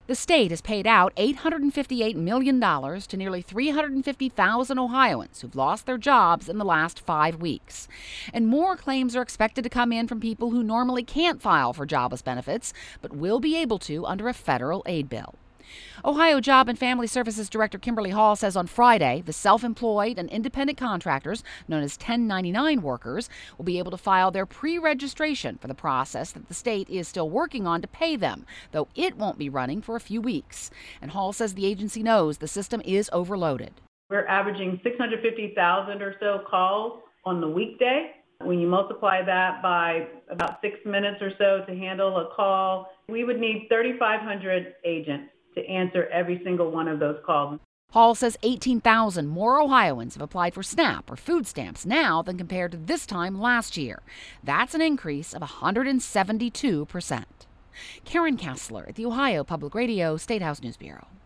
The state has paid out $858 million to nearly 350,000 Ohioans who've lost their jobs in the last 5 weeks. And more claims are expected to come in from people who normally can't file for jobless benefits, but will be able to under a federal aid bill. Ohio Job and Family Services Director Kimberly Hall says on Friday the self-employed and independent contractors, known as 1099 workers, will be able to file their pre-registration for the process that the state is still working on to pay them, though it won't be running for a few weeks. And Hall says the agency knows the system is overloaded. We're averaging 650,000 or so calls on the weekday. When you multiply that by about 6 minutes or so to handle a call, we would need 3,500 agents to answer every single one of those calls. Hall says 18,000 more Ohioans have applied for SNAP or food stamps now than compared to this time last year. That's an increase of 172%. Karen Kassler at the Ohio Public Radio State House News Bureau.